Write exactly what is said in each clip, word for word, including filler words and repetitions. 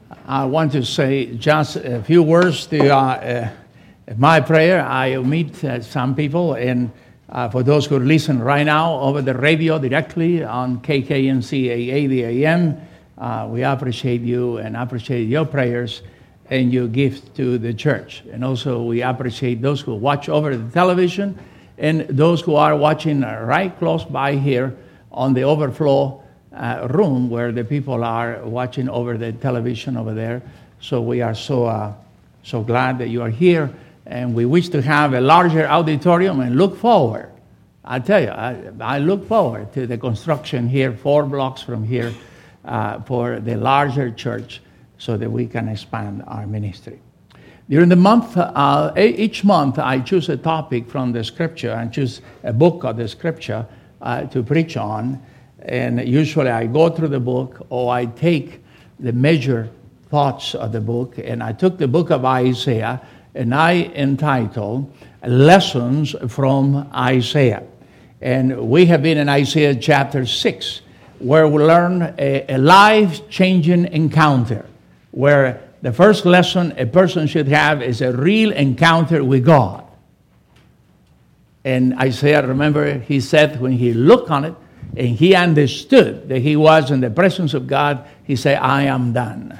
I want to say just a few words to uh, uh, my prayer. I meet uh, some people, and uh, for those who listen right now over the radio directly on K K N C eighty A M, uh, we appreciate you and appreciate your prayers and your gift to the church. And also we appreciate those who watch over the television and those who are watching right close by here on the overflow Uh, room where the people are watching over the television over there. So we are so uh, so glad that you are here, and we wish to have a larger auditorium and look forward. I tell you, I, I look forward to the construction here, four blocks from here, uh, for the larger church, so that we can expand our ministry. During the month, uh, each month, I choose a topic from the Scripture and choose a book of the Scripture uh, to preach on. And usually I go through the book, or I take the major thoughts of the book. And I took the book of Isaiah, and I entitled Lessons from Isaiah. And we have been in Isaiah chapter six, where we learn a, a life-changing encounter, where the first lesson a person should have is a real encounter with God. And Isaiah, remember, he said when he looked on it, and he understood that he was in the presence of God, he said, I am done.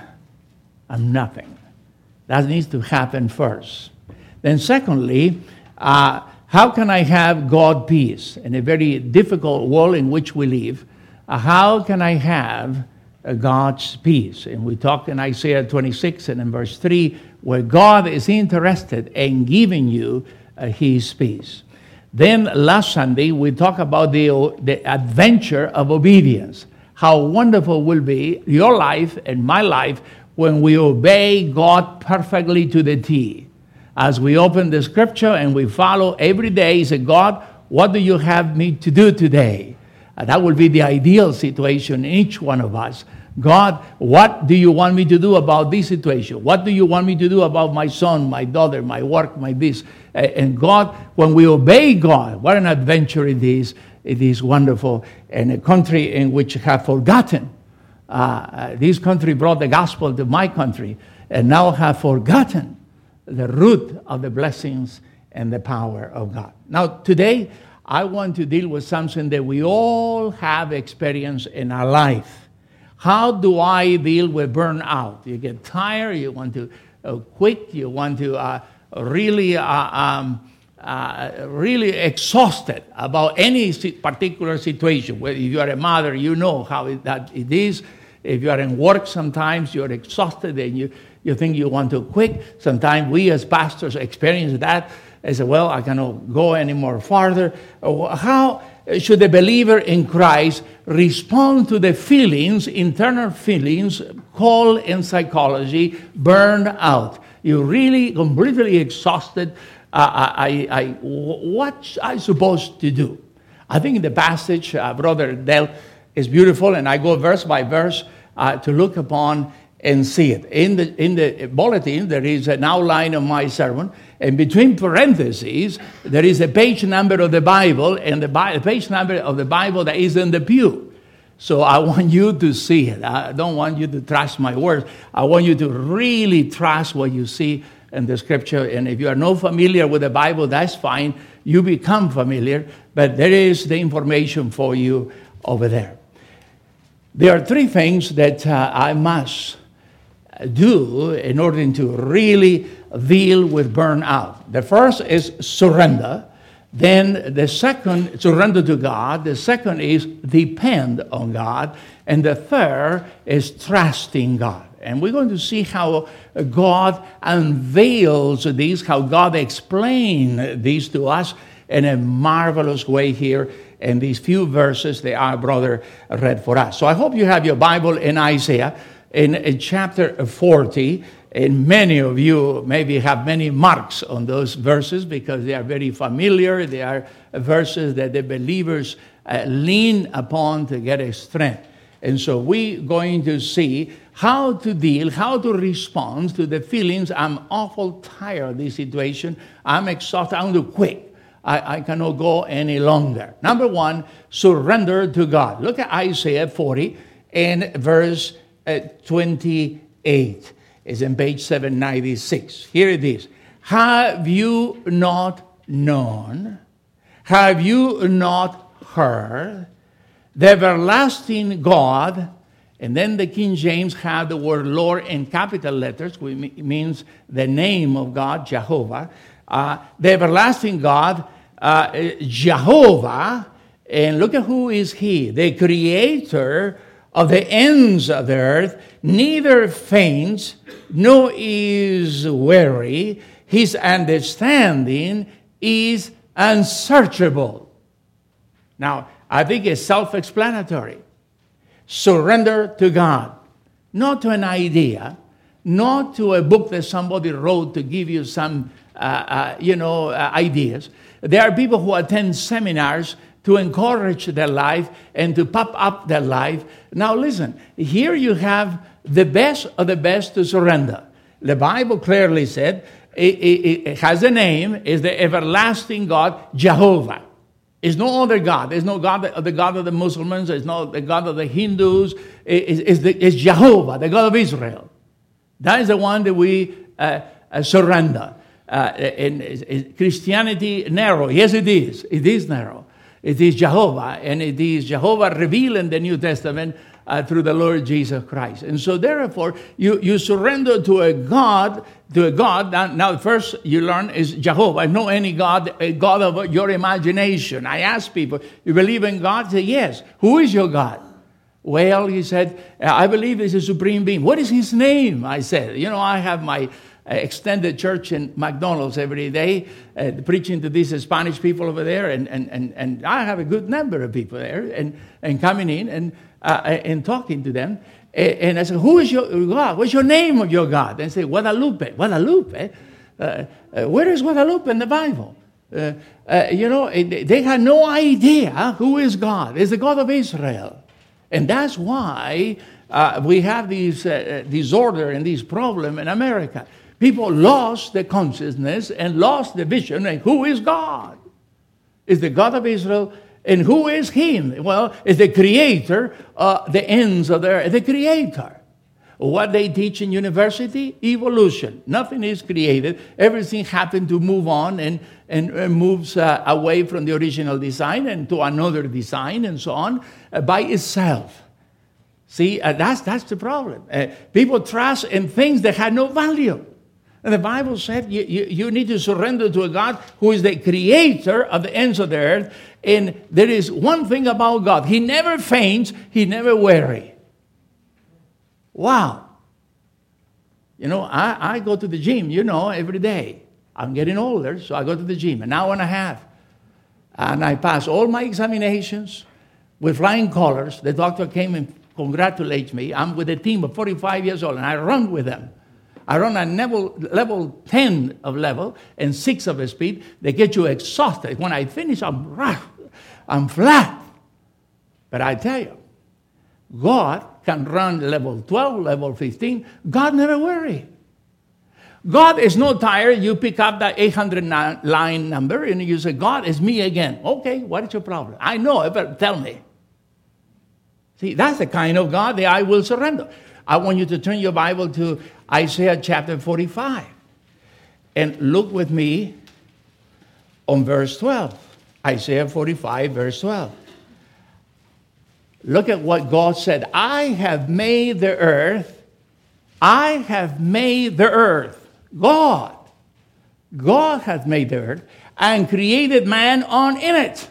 I'm nothing. That needs to happen first. Then secondly, uh, how can I have God peace? In a very difficult world in which we live, uh, how can I have uh, God's peace? And we talked in Isaiah twenty-six and in verse three, where God is interested in giving you uh, his peace. Then last Sunday, we talked about the, the adventure of obedience. How wonderful will be your life and my life when we obey God perfectly to the T. As we open the Scripture and we follow every day, say, God, what do you have me to do today? Uh, that will be the ideal situation in each one of us. God, what do you want me to do about this situation? What do you want me to do about my son, my daughter, my work, my this? And God, when we obey God, what an adventure it is. It is wonderful. And a country in which have forgotten. Uh, this country brought the gospel to my country and now have forgotten the root of the blessings and the power of God. Now, today, I want to deal with something that we all have experienced in our life. How do I deal with burnout? You get tired, you want to uh, quit, you want to uh, really, uh, um, uh, really exhausted about any particular situation. Whether you are a mother, you know how it, that it is. If you are in work, sometimes you're exhausted and you, you think you want to quit. Sometimes we as pastors experience that. I say, well, I cannot go any more farther. How should the believer in Christ respond to the feelings, internal feelings, called in psychology, burned out? You're really completely exhausted. Uh, I, I, what am I supposed to do? I think the passage, uh, Brother Del, is beautiful, and I go verse by verse uh, to look upon and see it. In the in the bulletin, there is an outline of my sermon, and between parentheses, there is a page number of the Bible, and the Bi- page number of the Bible that is in the pew. So I want you to see it. I don't want you to trust my words. I want you to really trust what you see in the Scripture. And if you are not familiar with the Bible, that's fine. You become familiar, but there is the information for you over there. There are three things that uh, I must do in order to really deal with burnout. The first is surrender. Then the second, surrender to God. The second is depend on God. And the third is trusting God. And we're going to see how God unveils these, how God explains these to us in a marvelous way here in these few verses that our brother read for us. So I hope you have your Bible in Isaiah in, in chapter forty. And many of you maybe have many marks on those verses because they are very familiar. They are verses that the believers uh, lean upon to get a strength. And so we're going to see how to deal, how to respond to the feelings. I'm awful tired of this situation. I'm exhausted. I want to quit. I, I cannot go any longer. Number one, surrender to God. Look at Isaiah forty and verse uh, twenty. eight. It's in page seven ninety-six. Here it is. Have you not known? Have you not heard? The everlasting God, and then the King James had the word Lord in capital letters, which means the name of God, Jehovah. Uh, the everlasting God, uh, Jehovah, and look at who is he, the creator of the ends of the earth, neither faints, nor is weary. His understanding is unsearchable. Now, I think it's self-explanatory. Surrender to God, not to an idea, not to a book that somebody wrote to give you some, uh, uh, you know, uh, ideas. There are people who attend seminars to encourage their life and to pop up their life. Now listen, here you have the best of the best to surrender. The Bible clearly said it, it, it has a name, is the everlasting God, Jehovah. It's no other God. There's no God, the God of the Muslims. There's no the God of the Hindus. It's, it's, the, it's Jehovah, the God of Israel. That is the one that we uh, uh, surrender. Uh, and is, is Christianity narrow? Yes, it is. It is narrow. It is Jehovah, and it is Jehovah revealed in the New Testament uh, through the Lord Jesus Christ. And so therefore, you, you surrender to a God, to a God. Now, now first you learn is Jehovah. No any God, a God of your imagination. I ask people, you believe in God? They say, yes. Who is your God? Well, he said, I believe he's a supreme being. What is his name? I said, you know, I have my extended church in McDonald's every day, uh, preaching to these Spanish people over there, and, and, and, and I have a good number of people there, and, and coming in and uh, and talking to them. And I said, who is your God? What's your name of your God? And they say, Guadalupe. Guadalupe? Uh, uh, where is Guadalupe in the Bible? Uh, uh, you know, they had no idea who is God. It's the God of Israel. And that's why uh, we have these uh, disorder and this problem in America. People lost the consciousness and lost the vision of who is God. Is the God of Israel, and who is him? Well, is the creator of the ends of the earth, the creator. What they teach in university? Evolution. Nothing is created. Everything happened to move on and, and, and moves uh, away from the original design and to another design and so on uh, by itself. See, uh, that's, that's the problem. Uh, people trust in things that have no value. And the Bible said you, you, you need to surrender to a God who is the creator of the ends of the earth. And there is one thing about God. He never faints. He never weary. Wow. You know, I, I go to the gym, you know, every day. I'm getting older, so I go to the gym an hour and a half. And I pass all my examinations with flying colors. The doctor came and congratulates me. I'm with a team of forty-five years old, and I run with them. I run at level, level ten of level and six of the speed. They get you exhausted. When I finish, I'm rough. I'm flat. But I tell you, God can run level twelve, level fifteen. God never worries. God is not tired. You pick up that eight hundred line number and you say, God, it's me again. Okay, what is your problem? I know it, but tell me. See, that's the kind of God that I will surrender. I want you to turn your Bible to Isaiah chapter forty-five. And look with me on verse twelve. Isaiah forty-five, verse twelve. Look at what God said. I have made the earth. I have made the earth. God. God has made the earth and created man on in it.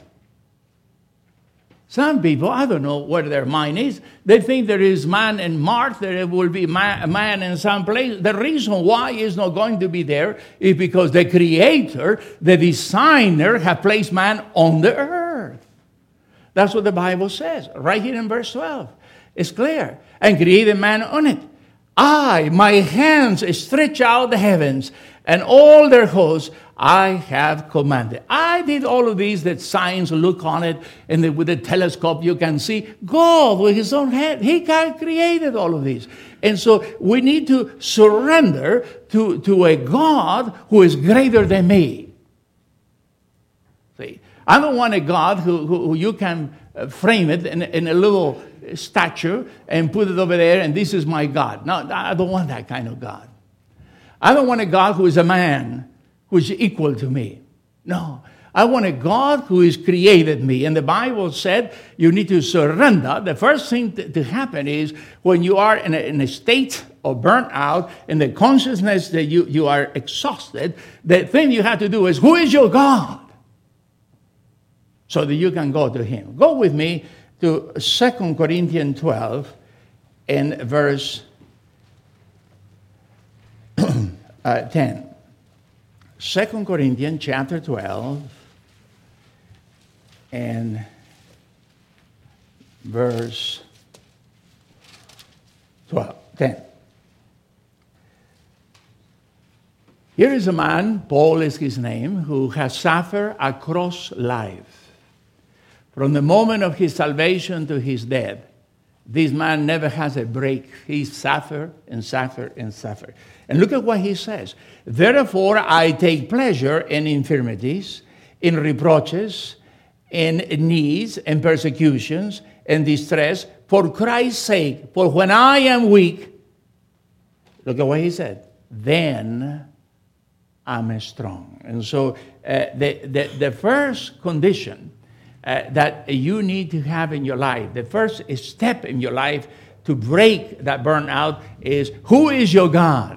Some people, I don't know where their mind is. They think there is man in Mars, there will be man, man in some place. The reason why is not going to be there is because the Creator, the Designer, has placed man on the earth. That's what the Bible says, right here in verse twelve. It's clear. And created man on it. I, my hands stretch out the heavens, and all their hosts I have commanded. I did all of these that science look on it, and the, with the telescope you can see God with his own hand. He created all of these. And so we need to surrender to, to a God who is greater than me. See, I don't want a God who, who, who you can frame it in, in a little statue and put it over there, and this is my God. No, I don't want that kind of God. I don't want a God who is a man who is equal to me. No. I want a God who has created me. And the Bible said you need to surrender. The first thing to, to happen is when you are in a, in a state of burnout, in the consciousness that you, you are exhausted, the thing you have to do is, who is your God? So that you can go to him. Go with me to Second Corinthians twelve and verse uh, ten. Second Corinthians chapter twelve and verse twelve, ten. Here is a man, Paul is his name, who has suffered across life. From the moment of his salvation to his death, this man never has a break. He suffered and suffered and suffered. And look at what he says. Therefore, I take pleasure in infirmities, in reproaches, in needs, and persecutions, and distress, for Christ's sake. For when I am weak, look at what he said, then I'm strong. And so uh, the, the, the first condition Uh, that you need to have in your life, the first step in your life to break that burnout is, who is your God?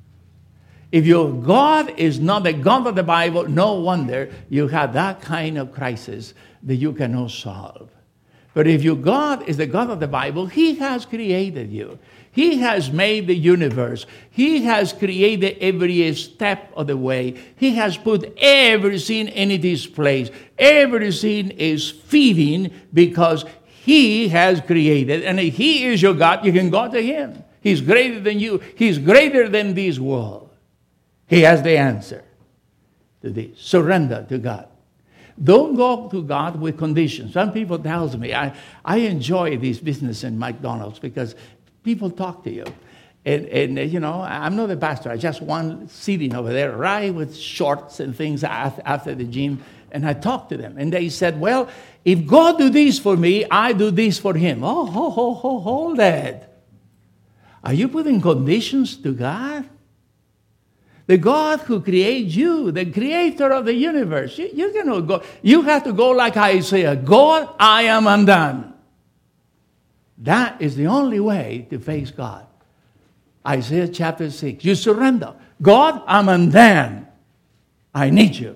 If your God is not the God of the Bible, no wonder you have that kind of crisis that you cannot solve. But if your God is the God of the Bible, he has created you. He has made the universe. He has created every step of the way. He has put everything in its place. Everything is feeding because he has created. And if he is your God, you can go to him. He's greater than you. He's greater than this world. He has the answer to this. Surrender to God. Don't go to God with conditions. Some people tell me, I, I enjoy this business in McDonald's because people talk to you. And, and, you know, I'm not a pastor. I just one sitting over there, right, with shorts and things after the gym. And I talked to them. And they said, well, if God do this for me, I do this for him. Oh, ho, ho, ho, hold that. Are you putting conditions to God? The God who creates you, the creator of the universe. You, you cannot go. You have to go like Isaiah. God, I am undone. That is the only way to face God. Isaiah chapter six. You surrender. God, I'm undone. I need you.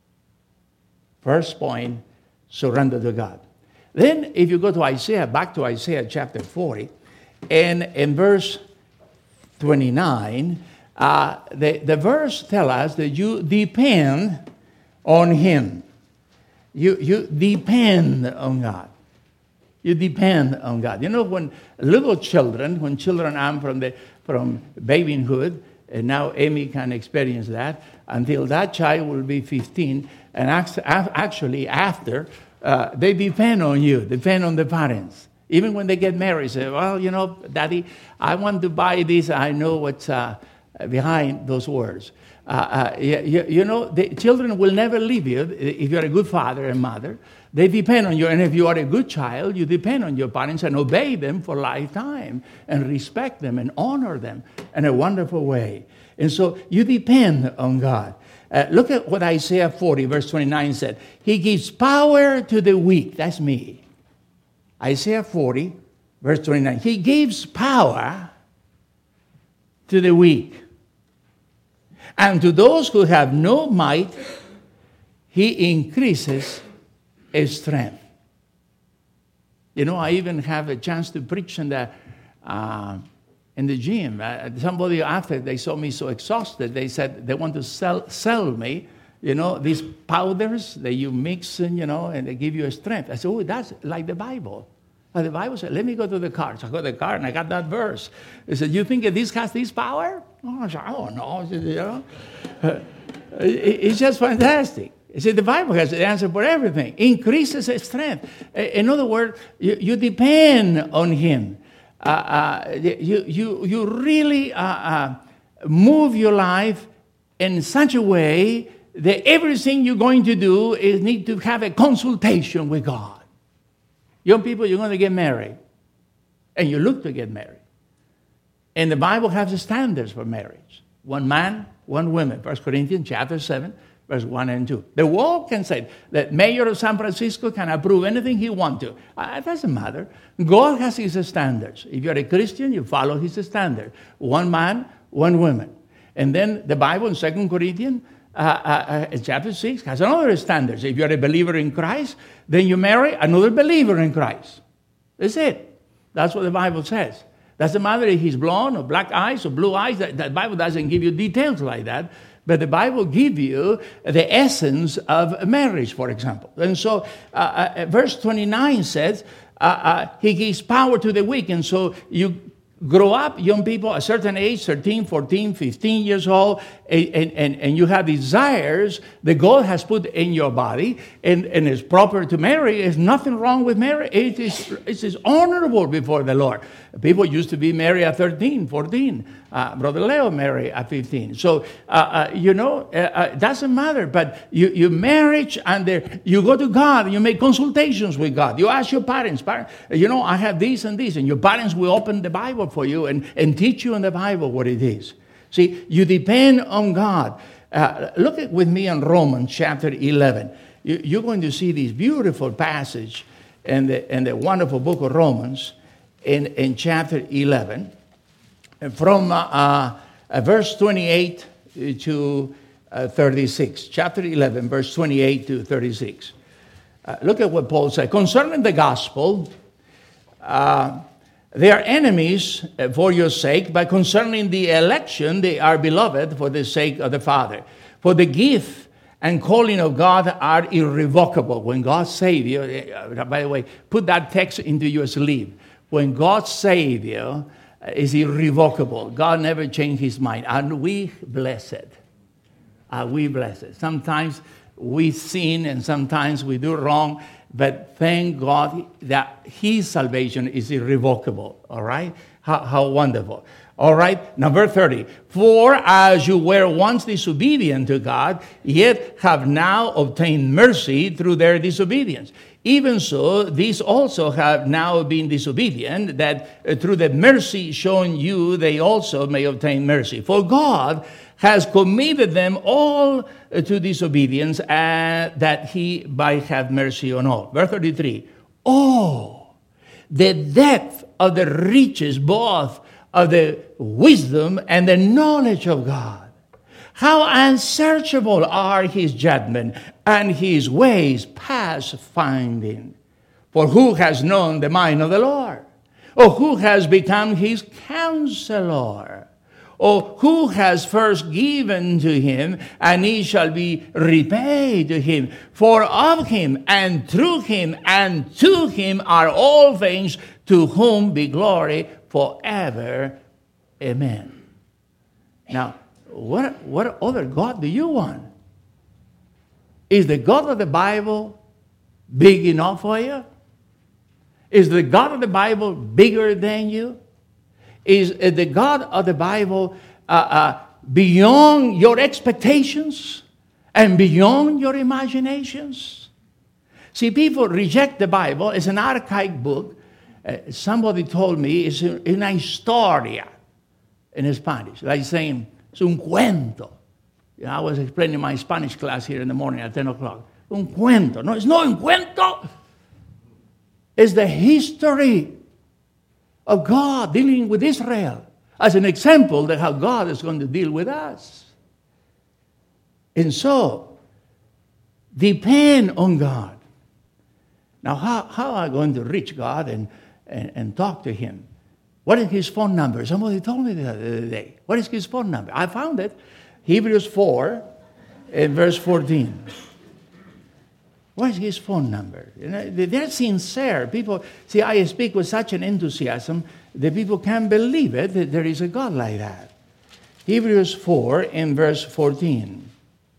First point, surrender to God. Then if you go to Isaiah, back to Isaiah chapter forty, and in verse twenty-nine, uh, the, the verse tells us that you depend on him. You, you depend on God. You depend on God. You know, when little children, when children are from the from babyhood, and now Amy can experience that, until that child will be fifteen, and actually after, uh, they depend on you, depend on the parents. Even when they get married, say, well, you know, Daddy, I want to buy this. I know what's uh, behind those words. Uh, uh, you, you know, the children will never leave you if you're a good father and mother. They depend on you. And if you are a good child, you depend on your parents and obey them for lifetime and respect them and honor them in a wonderful way. And so you depend on God. Uh, look at what Isaiah forty, verse twenty-nine said. He gives power to the weak. That's me. Isaiah forty, verse twenty-nine. He gives power to the weak. And to those who have no might, he increases strength. You know, I even have a chance to preach in the, uh, in the gym. Uh, somebody after they saw me so exhausted, they said they want to sell, sell me, you know, these powders that you mix, and, you know, and they give you a strength. I said, oh, that's like the Bible. And the Bible said, let me go to the car. So I go to the car and I got that verse. They said, you think that this has this power? Oh, I said, oh no. Said, you know, uh, it's just fantastic. He said, the Bible has the answer for everything. Increases strength. In other words, you, you depend on him. Uh, uh, you, you, you really uh, uh, move your life in such a way that everything you're going to do is need to have a consultation with God. Young people, you're going to get married. and you look to get married. And the Bible has the standards for marriage. One man, one woman. First Corinthians chapter seven, verse one and two. The world can say that mayor of San Francisco can approve anything he wants to. Uh, it doesn't matter. God has his standards. If you're a Christian, you follow his standard. One man, one woman. And then the Bible in Second Corinthians uh, uh, uh, chapter six has another standards. If you're a believer in Christ, then you marry another believer in Christ. That's it. That's what the Bible says. Doesn't matter if he's blonde or black eyes or blue eyes. That, that Bible doesn't give you details like that. But the Bible gives you the essence of marriage, for example. And so uh, uh, verse twenty-nine says, uh, uh, he gives power to the weak. And so you grow up, young people, a certain age, thirteen, fourteen, fifteen years old, and, and, and you have desires that God has put in your body, and, and it's proper to marry. There's nothing wrong with marriage. It is, it is honorable before the Lord. People used to be married at thirteen, fourteen. Uh, Brother Leo married at fifteen. So, uh, uh, you know, uh, uh, it doesn't matter. But you, you marriage and the, you go to God, you make consultations with God. You ask your parents, parents, you know, I have this and this. And your parents will open the Bible for you and, and teach you in the Bible what it is. See, you depend on God. Uh, look at with me in Romans chapter eleven. You, you're going to see this beautiful passage in the, in the wonderful book of Romans in, in chapter eleven. From uh, uh, verse twenty-eight to uh, thirty-six. Chapter eleven, verse twenty-eight to thirty-six. Uh, look at what Paul said. Concerning the gospel, uh, they are enemies for your sake, but concerning the election, they are beloved for the sake of the Father. For the gift and calling of God are irrevocable. When God saved you, uh, by the way, put that text into your sleeve. When God saved you, is irrevocable. God never changed his mind. And we blessed. Are we blessed? Sometimes we sin and sometimes we do wrong, but thank God that his salvation is irrevocable. All right? How, how wonderful. All right, number thirty. For as you were once disobedient to God, yet have now obtained mercy through their disobedience. Even so, these also have now been disobedient, that uh, through the mercy shown you, they also may obtain mercy. For God has committed them all uh, to disobedience, uh, that he might have mercy on all. Verse thirty-three. Oh, the depth of the riches, both of the wisdom and the knowledge of God. How unsearchable are his judgment and his ways past finding. For who has known the mind of the Lord? Or who has become his counselor? Or who has first given to him, and he shall be repaid to him? For of him, and through him, and to him are all things, to whom be glory forever. Amen. Now, what, what other God do you want? Is the God of the Bible big enough for you? Is the God of the Bible bigger than you? Is the God of the Bible uh, uh, beyond your expectations and beyond your imaginations? See, people reject the Bible. It's an archaic book. Uh, somebody told me it's una historia in Spanish, like saying, it's un cuento. You know, I was explaining my Spanish class here in the morning at ten o'clock. Un cuento. No, it's not un cuento. It's the history of God dealing with Israel as an example of how God is going to deal with us. And so, depend on God. Now, how, how am I going to reach God and, and, and talk to him? What is his phone number? Somebody told me the other day. What is his phone number? I found it. Hebrews four and verse fourteen. What is his phone number? You know, they're sincere. People, see, I speak with such an enthusiasm that people can't believe it, that there is a God like that. Hebrews four and verse fourteen.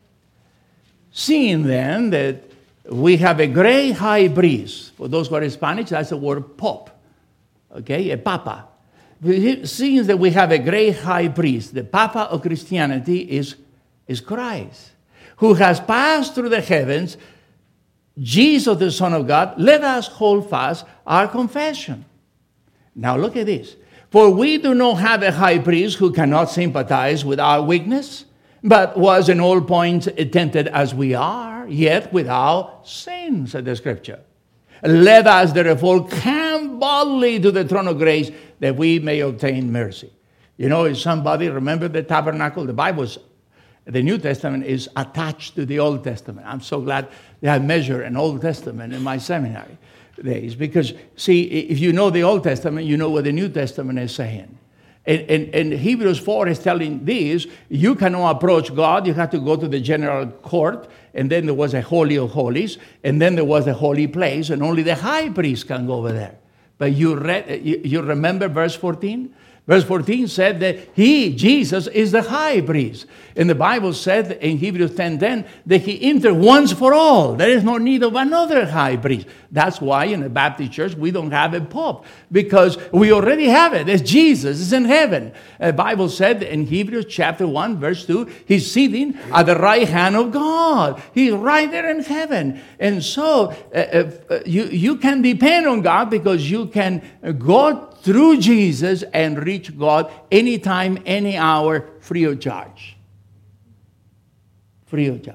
Seeing then that we have a great high priest. For those who are Spanish, that's the word pope. Okay, a papa. Seeing that we have a great high priest, the papa of Christianity is, is Christ, who has passed through the heavens, Jesus, the Son of God. Let us hold fast our confession. Now look at this. For we do not have a high priest who cannot sympathize with our weakness, but was in all points tempted as we are, yet without sin, said the Scripture. Let us therefore come boldly to the throne of grace that we may obtain mercy. You know, if somebody remember the tabernacle, the Bible's, the New Testament is attached to the Old Testament. I'm so glad that I measure an Old Testament in my seminary days. Because, see, if you know the Old Testament, you know what the New Testament is saying. And, and, and Hebrews four is telling this, you cannot approach God. You have to go to the general court. And then there was a Holy of Holies. And then there was a holy place. And only the high priest can go over there. But you, read, you, you remember verse fourteen? Verse fourteen said that he, Jesus, is the high priest. And the Bible said in Hebrews ten ten that he entered once for all. There is no need of another high priest. That's why in the Baptist church we don't have a pope. Because we already have it. It's Jesus. It's in heaven. The Bible said in Hebrews chapter one verse two, he's sitting at the right hand of God. He's right there in heaven. And so uh, uh, you, you can depend on God because you can go through Jesus and reach God anytime, any hour, free of charge. Free of charge.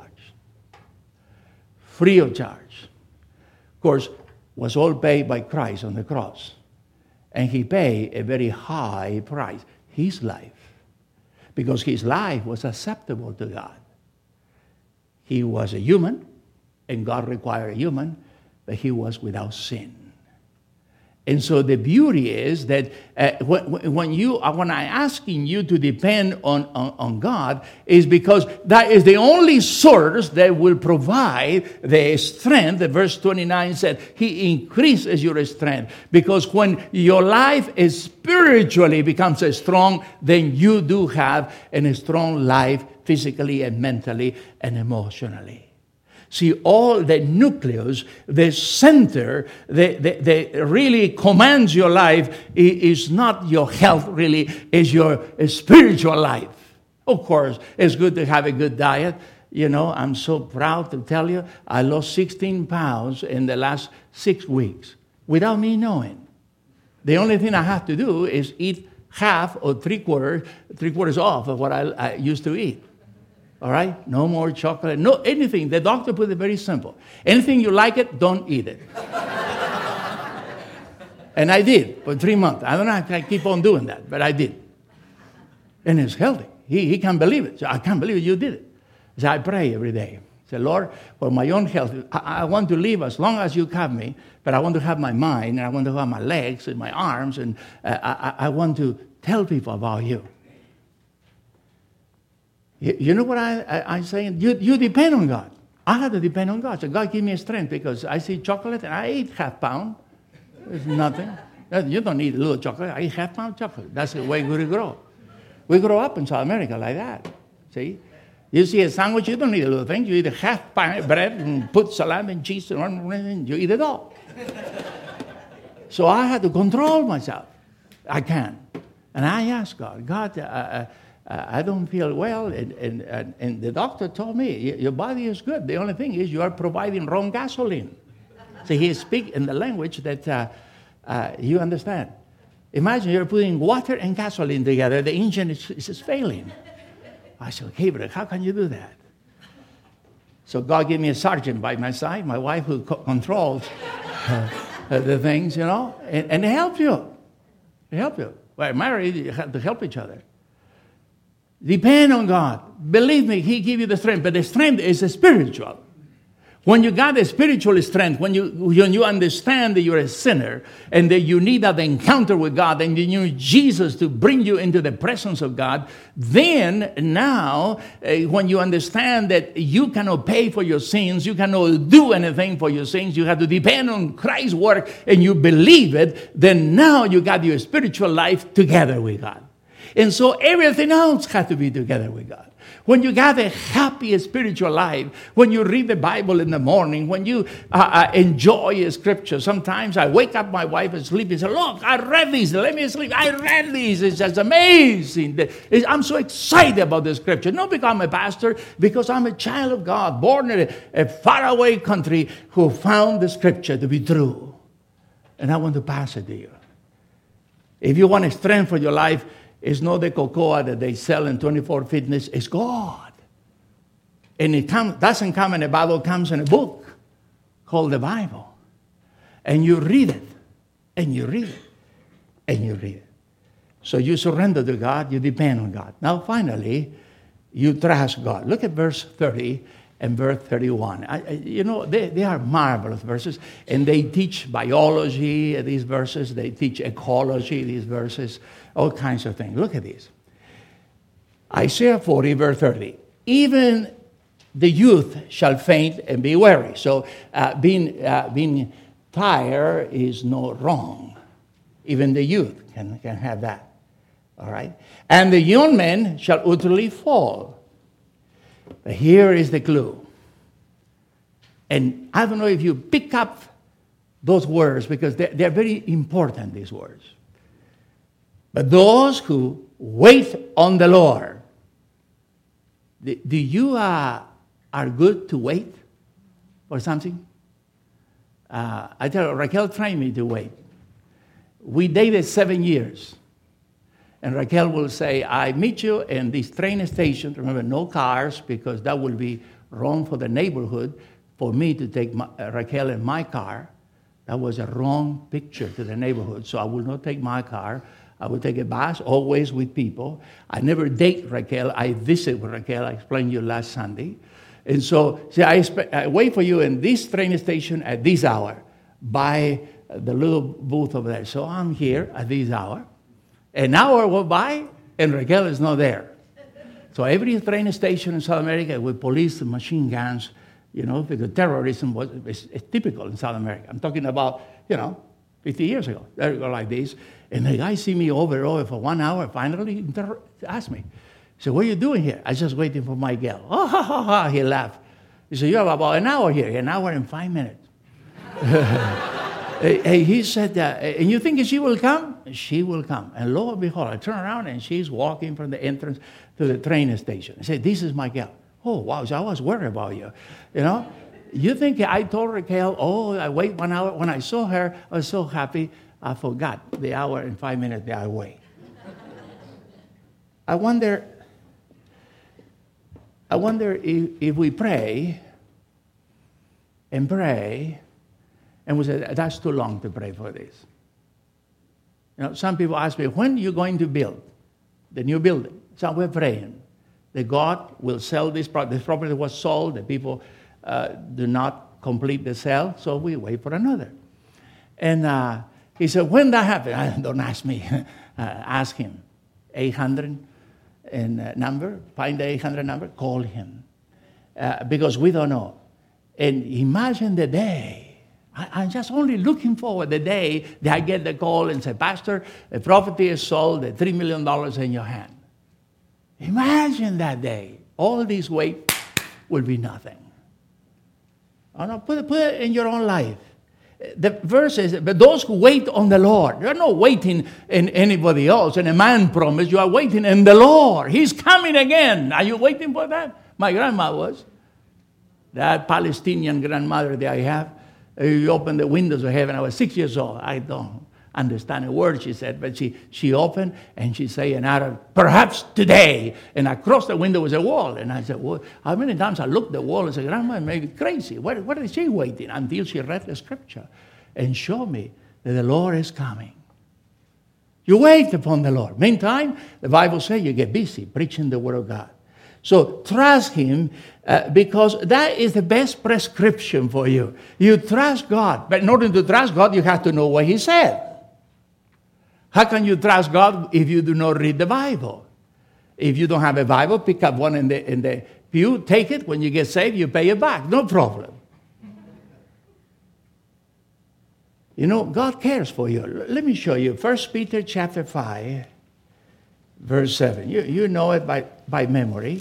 Free of charge. Of course, was all paid by Christ on the cross. And he paid a very high price, his life. Because his life was acceptable to God. He was a human, and God required a human, but he was without sin. And so the beauty is that uh, when, when you when I'm asking you to depend on, on, on God is because that is the only source that will provide the strength. The verse twenty-nine said, he increases your strength. Because when your life is spiritually becomes strong, then you do have a strong life physically and mentally and emotionally. See, all the nucleus, the center that, that, that really commands your life is not your health, really, is your spiritual life. Of course, it's good to have a good diet. You know, I'm so proud to tell you, I lost sixteen pounds in the last six weeks without me knowing. The only thing I have to do is eat half or three quarters, three quarters off of what I, I used to eat. All right? No more chocolate. No, anything. The doctor put it very simple. Anything you like it, don't eat it. And I did for three months. I don't know if I keep on doing that, but I did. And it's healthy. He, he can't believe it. So I can't believe you did it. So I pray every day. Say, Lord, for my own health, I, I want to live as long as you have me, but I want to have my mind, and I want to have my legs and my arms, and uh, I, I want to tell people about you. You know what I, I, I'm saying? You, you depend on God. I have to depend on God. So God give me strength because I see chocolate and I eat half pound. It's nothing. You don't need a little chocolate. I eat half pound chocolate. That's the way we grow. We grow up in South America like that. See? You see a sandwich, you don't need a little thing. You eat a half pound bread and put salami and cheese and you eat it all. So I had to control myself. I can. And I asked God, God, uh, uh, Uh, I don't feel well, and, and, and, and the doctor told me, your body is good. The only thing is you are providing wrong gasoline. So he speaks in the language that uh, uh, you understand. Imagine you're putting water and gasoline together. The engine is, is failing. I said, Gabriel, how can you do that? So God gave me a sergeant by my side, my wife who co- controls uh, the things, you know, and, and it helps you. It helps you. We're married, you have to help each other. Depend on God. Believe me, he give you the strength. But the strength is spiritual. When you got the spiritual strength, when you when you understand that you're a sinner and that you need that encounter with God and you need Jesus to bring you into the presence of God, then now uh, when you understand that you cannot pay for your sins, you cannot do anything for your sins, you have to depend on Christ's work and you believe it, then now you got your spiritual life together with God. And so everything else has to be together with God. When you got a happy spiritual life, when you read the Bible in the morning, when you uh, uh, enjoy Scripture, sometimes I wake up my wife asleep and say, look, I read this, let me sleep. I read this, it's just amazing. I'm so excited about the Scripture. Not because I'm a pastor, because I'm a child of God, born in a, a faraway country who found the Scripture to be true. And I want to pass it to you. If you want strength for your life, it's not the cocoa that they sell in twenty-four Fitness. It's God. And it come, doesn't come in a bottle. It comes in a book called the Bible. And you read it. And you read it. And you read it. So you surrender to God. You depend on God. Now, finally, you trust God. Look at verse thirty and verse thirty-one. I, I, you know, they, they are marvelous verses. And they teach biology, these verses. They teach ecology, these verses. All kinds of things. Look at this. Isaiah forty, verse thirty. Even the youth shall faint and be weary. So uh, being, uh, being tired is not wrong. Even the youth can, can have that. All right? And the young men shall utterly fall. But here is the clue. And I don't know if you pick up those words because they're, they're very important, these words. But those who wait on the Lord, do you uh, are good to wait for something? Uh, I tell you, Raquel trained me to wait. We dated seven years. And Raquel will say, I meet you in this train station. Remember, no cars, because that would be wrong for the neighborhood for me to take my, uh, Raquel in my car. That was a wrong picture to the neighborhood. So I will not take my car. I would take a bus, always with people. I never date Raquel. I visit with Raquel. I explained to you last Sunday. And so, see, I, expect, I wait for you in this train station at this hour by the little booth over there. So I'm here at this hour. An hour will by, and Raquel is not there. So every train station in South America with police and machine guns, you know, because terrorism was is, is typical in South America. I'm talking about, you know, fifty years ago. They go like this. And the guy see me over and over for one hour. Finally, inter- asked me, he said, what are you doing here? I was just waiting for my girl. Oh, ha, ha, ha. He laughed. He said, you have about an hour here. An hour and five minutes. And he said, uh, and you think she will come? She will come. And lo and behold, I turn around and she's walking from the entrance to the train station. I said, this is my girl. Oh, wow, so I was worried about you. You know? You think I told Raquel, oh, I wait one hour. When I saw her, I was so happy, I forgot the hour and five minutes that I wait. I wonder, I wonder if, if we pray and pray, and we say, that's too long to pray for this. You know, some people ask me, when are you going to build the new building? So we're praying that God will sell this property. This property was sold. The people uh, do not complete the sale, so we wait for another. And uh, he said, when that happens, don't ask me, uh, ask him. eight hundred and uh, number, find the eight hundred number, call him. Uh, because we don't know. And imagine the day. I, I'm just only looking forward the day that I get the call and say, Pastor, the property is sold, the three million dollars in your hand. Imagine that day. All this weight will be nothing. Oh, no, put, it, put it in your own life. The verse says, but those who wait on the Lord, you're not waiting in anybody else, in a man promise. You are waiting in the Lord. He's coming again. Are you waiting for that? My grandma was. That Palestinian grandmother that I have, you opened the windows of heaven. I was six years old. I don't understand a word she said, but she, she opened and she said in Arab, perhaps today. And across the window was a wall. And I said, well, how many times I looked at the wall and said, Grandma, maybe crazy. What, what is she waiting? Until she read the scripture and showed me that the Lord is coming. You wait upon the Lord. Meantime, the Bible says you get busy preaching the word of God. So trust him uh, because that is the best prescription for you. You trust God. But in order to trust God, you have to know what he said. How can you trust God if you do not read the Bible? If you don't have a Bible, pick up one in the, in the pew, take it. When you get saved, you pay it back. No problem. You know, God cares for you. Let me show you. First Peter chapter five, verse seven. You, you know it by, by memory.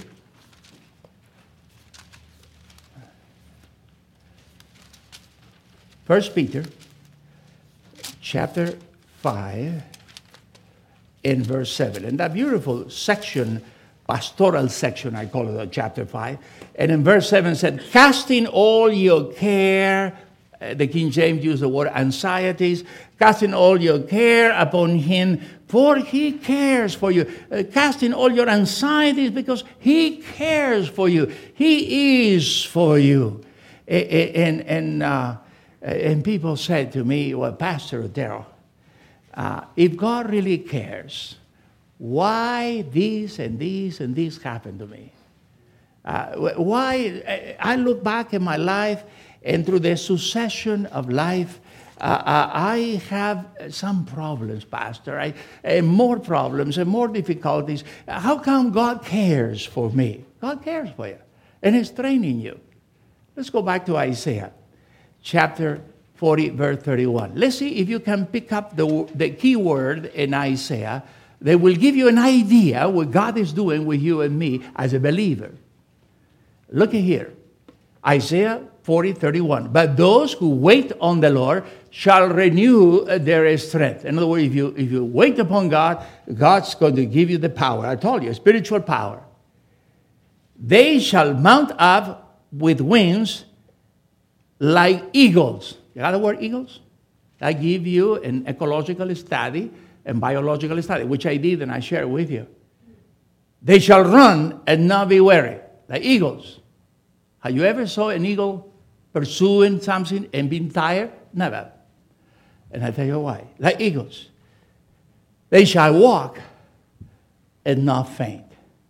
First Peter chapter five. In verse seven. And that beautiful section, pastoral section, I call it, chapter five. And in verse seven said, casting all your care Uh, the King James used the word anxieties. Casting all your care upon him, for he cares for you. Uh, casting all your anxieties because he cares for you. He is for you. And, and, uh, and people said to me, well, Pastor Daryl, uh, if God really cares, why this and this and this happened to me? Uh, why? I look back in my life, and through the succession of life, uh, uh, I have some problems, Pastor, I, and more problems and more difficulties. How come God cares for me? God cares for you, and He's training you. Let's go back to Isaiah, chapter forty, verse thirty-one. Let's see if you can pick up the, the key word in Isaiah that will give you an idea what God is doing with you and me as a believer. Look at here, Isaiah forty, thirty-one. But those who wait on the Lord shall renew their strength. In other words, if you, if you wait upon God, God's going to give you the power. I told you, spiritual power. They shall mount up with wings like eagles. You got the word eagles? I give you an ecological study and biological study, which I did and I share with you. They shall run and not be weary, like eagles. Have you ever saw an eagle pursuing something and being tired? Never. And I tell you why. Like eagles. They shall walk and not faint.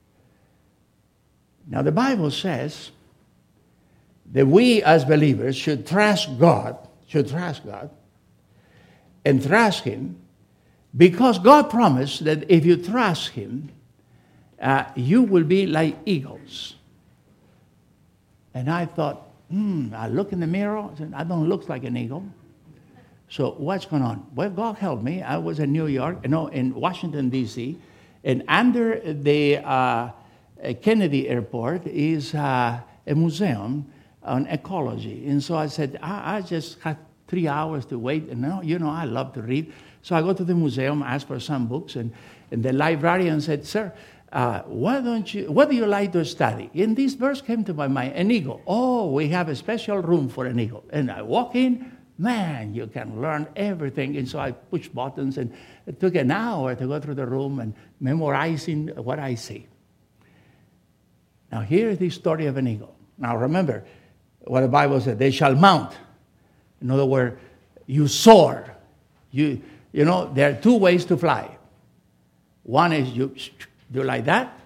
Now the Bible says that we as believers should trust God, should trust God, and trust Him, because God promised that if you trust Him, uh, you will be like eagles. And I thought, hmm, I look in the mirror, I said, I don't look like an eagle. So what's going on? Well, God helped me. I was in New York, no, in Washington, D C, and under the uh, Kennedy Airport is uh, a museum on ecology. And so I said, I, I just had three hours to wait. And now, you know, I love to read. So I go to the museum, ask for some books, and, and the librarian said, sir, uh, why don't you, what do you like to study? And this verse came to my mind, an eagle. Oh, we have a special room for an eagle. And I walk in, man, you can learn everything. And so I push buttons, and it took an hour to go through the room and memorizing what I see. Now, here is the story of an eagle. Now, remember what the Bible said, they shall mount. In other words, you soar. You, you know, there are two ways to fly. One is you do like that.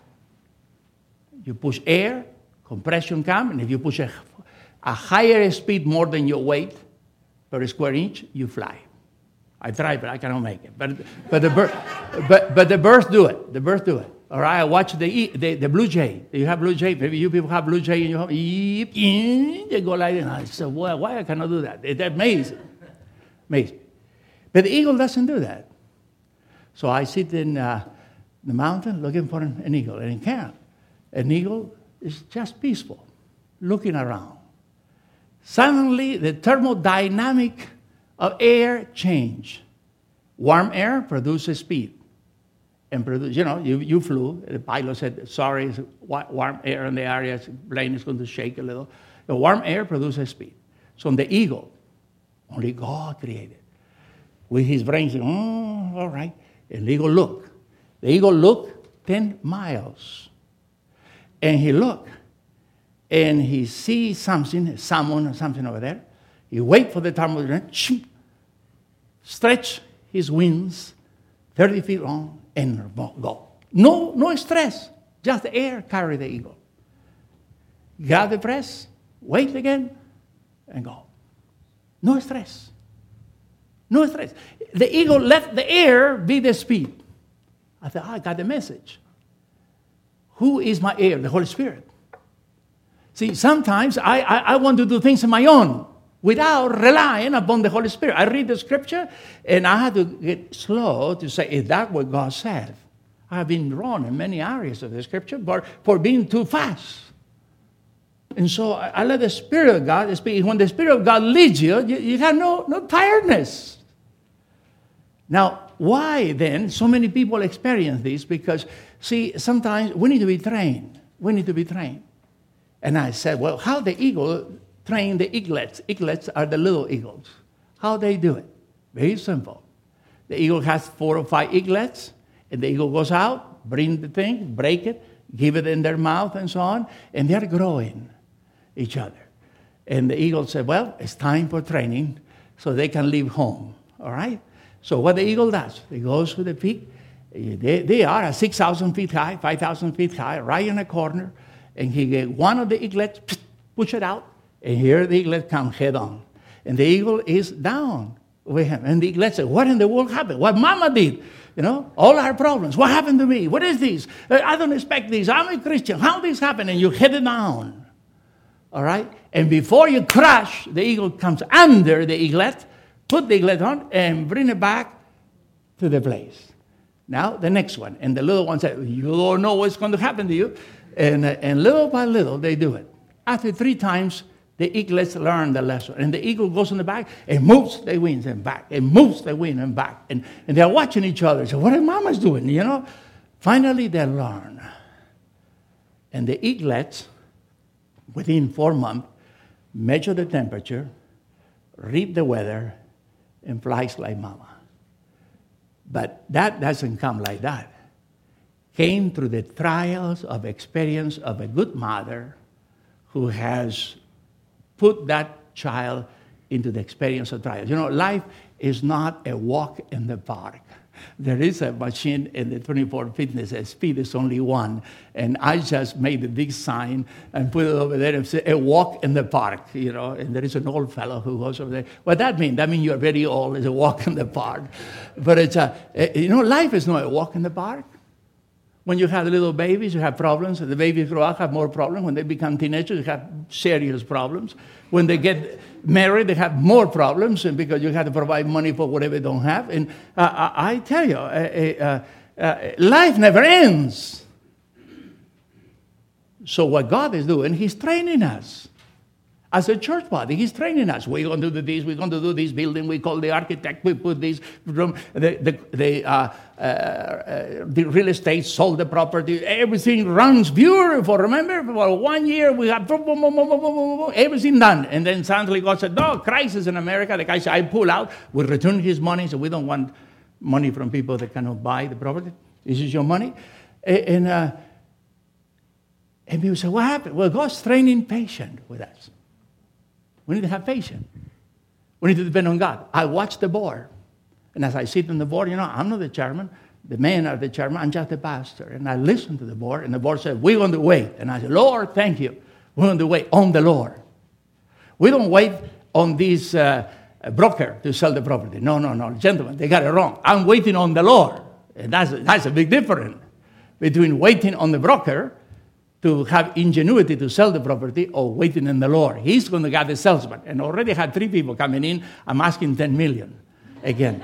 You push air, compression comes, and if you push a, a higher speed more than your weight per square inch, you fly. I tried, but I cannot make it. But but the bird, but but the birds do it. The birds do it. All right. I watch the the, the blue jay. You have blue jay. Maybe you people have blue jay in your home. They go like that. I said, why, why I cannot do that? It's amazing, amazing. But the eagle doesn't do that. So I sit in uh, the mountain looking for an, an eagle, and it can't. An eagle is just peaceful, looking around. Suddenly, the thermodynamic of air change. Warm air produces speed. And produce, you know, you, you flew. The pilot said, sorry, it's warm air in the area. The plane is going to shake a little. The warm air produces speed. So on the eagle, only God created. With his brain, said, oh, all right. And the eagle looked. The eagle looked ten miles. And he looked. And he sees something, someone or something over there. He waits for the thermodynamic, stretch his wings thirty feet long, and go. No, no stress. Just the air carry the eagle. Grab the press, wait again, and go. No stress. No stress. The eagle let the air be the speed. I thought, oh, I got the message. Who is my air? The Holy Spirit. See, sometimes I, I, I want to do things on my own without relying upon the Holy Spirit. I read the scripture, and I had to get slow to say, is that what God said? I have been wrong in many areas of the scripture for, for being too fast. And so I, I let the Spirit of God speak. When the Spirit of God leads you, you, you have no, no tiredness. Now, why then so many people experience this? Because, see, sometimes we need to be trained. We need to be trained. And I said, well, how the eagle train the eaglets. Eaglets are the little eagles. How they do it? Very simple. The eagle has four or five eaglets, and the eagle goes out, bring the thing, break it, give it in their mouth and so on, and they're growing each other. And the eagle said, well, it's time for training so they can leave home, all right? So what the eagle does, he goes to the peak. They, they are at six thousand feet high, five thousand feet high, right in a corner, and he get one of the eaglets, push it out, and here the eaglet comes head on. And the eagle is down with him. And the eaglet said, what in the world happened? What Mama did? You know, all our problems. What happened to me? What is this? I don't expect this. I'm a Christian. How this happened? And you head it down. All right? And before you crash, the eagle comes under the eaglet, put the eaglet on, and bring it back to the place. Now, the next one. And the little one said, you don't know what's going to happen to you. And, uh, and little by little, they do it. After three times, the eaglets learn the lesson. And the eagle goes in the back and moves the wings and back, and moves the wing and back. And, and they're watching each other. So what are mamas doing, you know? Finally, they learn. And the eaglets, within four months, measure the temperature, read the weather, and flies like mama. But that doesn't come like that. Came through the trials of experience of a good mother who has put that child into the experience of trials. You know, life is not a walk in the park. There is a machine in the twenty-four fitness, a speed is only one. And I just made a big sign and put it over there and said, a walk in the park, you know. And there is an old fellow who goes over there. What that mean? That means you're very old. It's a walk in the park. But it's a, you know, life is not a walk in the park. When you have little babies, you have problems. The babies grow up, have more problems. When they become teenagers, you have serious problems. When they get married, they have more problems, and because you have to provide money for whatever they don't have. And uh, I, I tell you, uh, uh, uh, life never ends. So what God is doing, He's training us. As a church body, He's training us. We're going to do this. We're going to do this building. We call the architect. We put this room. The, the, the, uh, uh, uh, the real estate sold the property. Everything runs beautiful. Remember, for one year, we have boom, boom, boom, boom, boom, boom, boom, everything done. And then suddenly God said, no, crisis in America. The guy said, I pull out. We return his money. So we don't want money from people that cannot buy the property. This is your money. And, uh, and people say, what happened? Well, God's training patience with us. We need to have patience. We need to depend on God. I watch the board. And as I sit on the board, you know, I'm not the chairman. The men are the chairman. I'm just the pastor. And I listen to the board. And the board said, we're going to wait. And I said, Lord, thank you. We're going to wait on the Lord. We don't wait on this uh, broker to sell the property. No, no, no. Gentlemen, they got it wrong. I'm waiting on the Lord. And that's, that's a big difference between waiting on the broker to have ingenuity to sell the property or waiting in the Lord. He's going to get the salesman. And already had three people coming in. I'm asking ten million again.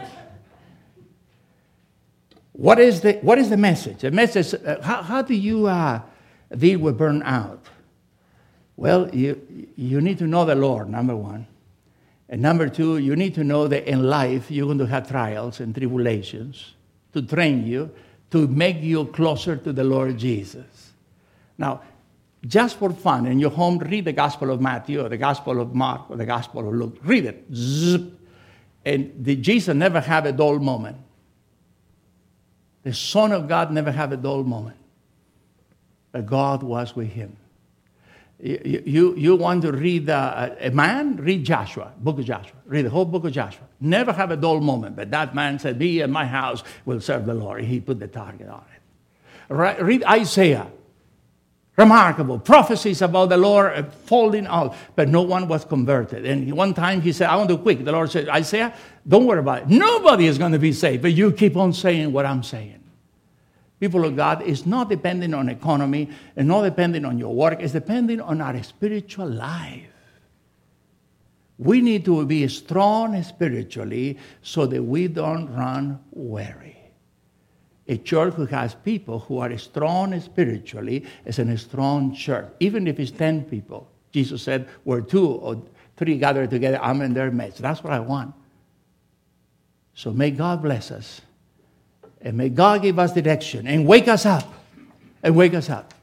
What is the, what is the message? The message, uh, how, how do you uh, deal with burnout? Well, you, you need to know the Lord, number one. And number two, you need to know that in life you're going to have trials and tribulations to train you, to make you closer to the Lord Jesus. Now, just for fun, in your home, read the Gospel of Matthew or the Gospel of Mark or the Gospel of Luke. Read it. Zip. And the Jesus never had a dull moment. The Son of God never had a dull moment. But God was with him. You, you, you want to read uh, a man? Read Joshua, book of Joshua. Read the whole book of Joshua. Never have a dull moment. But that man said, me and my house will serve the Lord. He put the target on it. Right, read Isaiah. Remarkable prophecies about the Lord folding out, but no one was converted. And one time he said, I want to quit. The Lord said, Isaiah, don't worry about it. Nobody is going to be saved, but you keep on saying what I'm saying. People of God, it's not depending on economy and not depending on your work. It's depending on our spiritual life. We need to be strong spiritually so that we don't run weary. A church who has people who are strong spiritually is a strong church, even if it's ten people. Jesus said, where two or three gather together, I'm in their midst. That's what I want. So may God bless us. And may God give us direction and wake us up. And wake us up.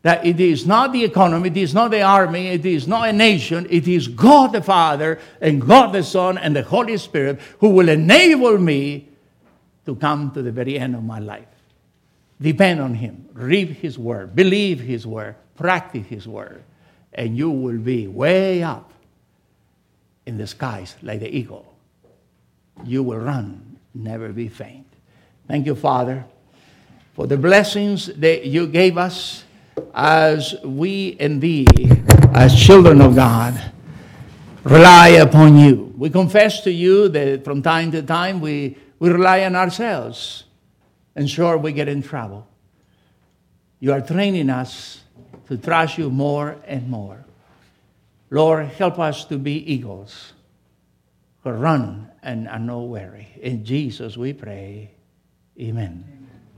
that it is not the economy, it is not the army, it is not a nation, it is God the Father and God the Son and the Holy Spirit who will enable me to come to the very end of my life. Depend on Him. Read His Word. Believe His Word. Practice His Word. And you will be way up in the skies like the eagle. You will run, never be faint. Thank you, Father, for the blessings that you gave us as we indeed, as children of God, rely upon you. We confess to you that from time to time we, we rely on ourselves, and sure we get in trouble. You are training us to trust you more and more. Lord, help us to be eagles who run and are not weary. In Jesus we pray. Amen.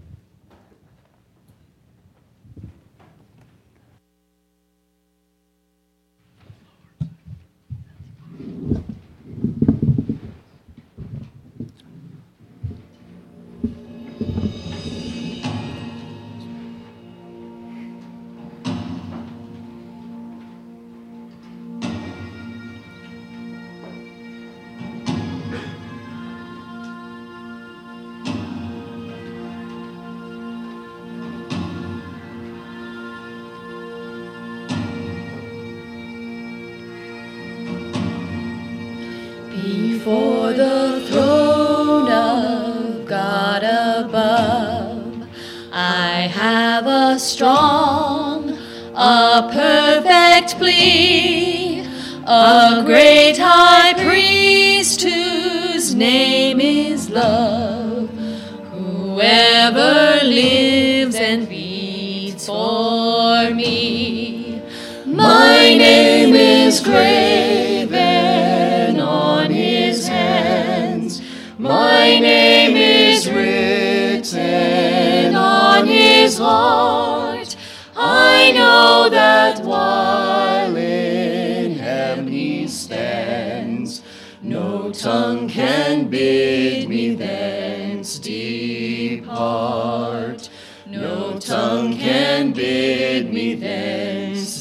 Before the throne of God above, I have a strong, a perfect plea, a great high priest whose name is love, whoever lives and beats for me. My name is graven on his hands, my name is written on his heart. I know that while in heaven he stands, no tongue can bid me thence depart. No tongue can bid me thence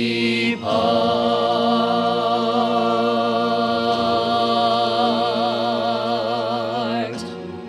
depart.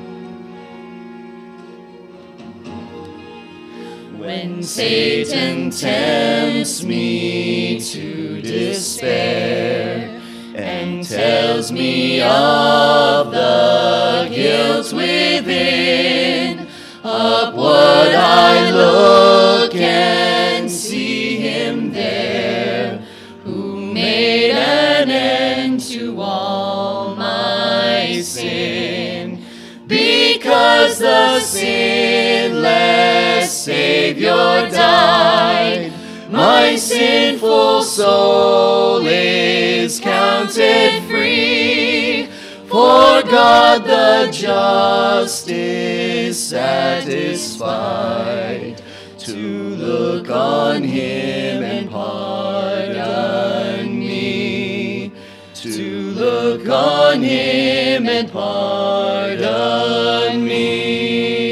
When Satan tempts me to despair and tells me of the guilt within, upward I look and see him there, who made an end to all my sin. Because the sinless Savior died, my sinful soul is counted free. For God the just is satisfied to look on him and pardon me. To look on him and pardon me.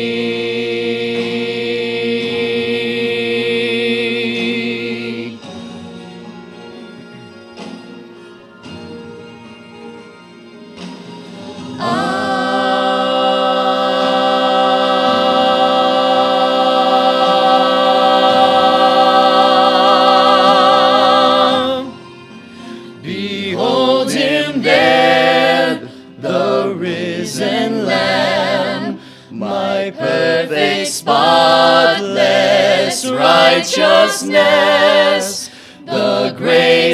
Spotless righteousness, the great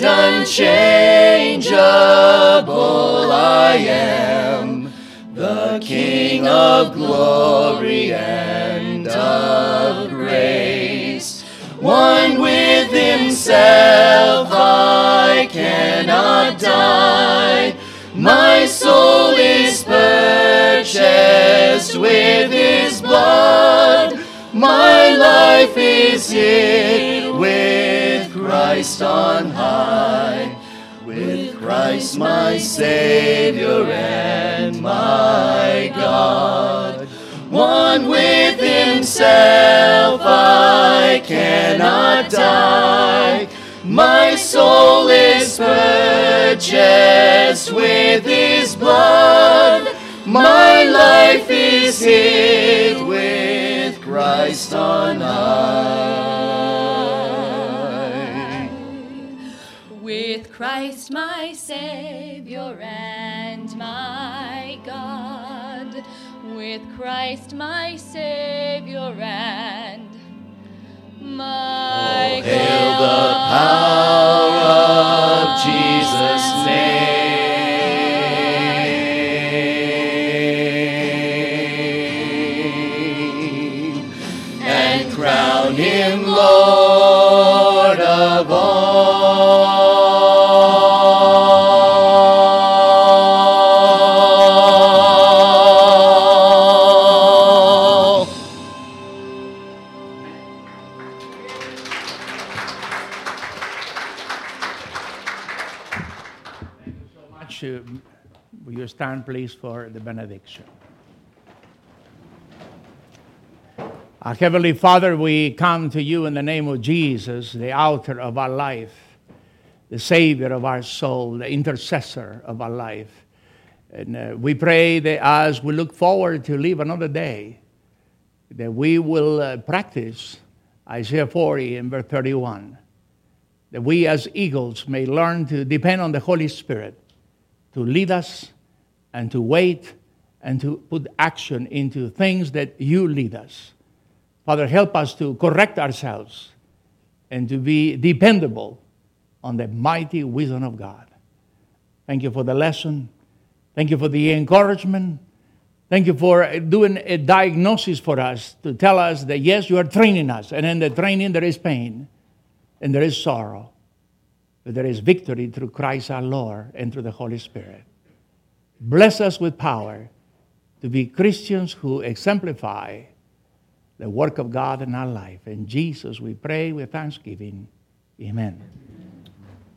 unchangeable I am, the King of glory and of grace. One with himself I cannot die, my soul is purchased with his blood. My life is hid with Christ on high, with Christ my Savior and my God. One with himself I cannot soul is purchased with his blood. My life is hid with Christ on high. With Christ my Savior and my God. With Christ my Savior and my God. Hail the power of Jesus' name, and crown him Lord of all. Will you stand, please, for the benediction? Our Heavenly Father, we come to you in the name of Jesus, the author of our life, the Savior of our soul, the intercessor of our life. And uh, we pray that as we look forward to live another day, that we will uh, practice Isaiah forty and verse thirty-one, that we as eagles may learn to depend on the Holy Spirit to lead us and to wait and to put action into things that you lead us. Father, help us to correct ourselves and to be dependable on the mighty wisdom of God. Thank you for the lesson. Thank you for the encouragement. Thank you for doing a diagnosis for us to tell us that, yes, you are training us. And in the training there is pain and there is sorrow. But there is victory through Christ our Lord and through the Holy Spirit. Bless us with power to be Christians who exemplify the work of God in our life. In Jesus we pray with thanksgiving. Amen.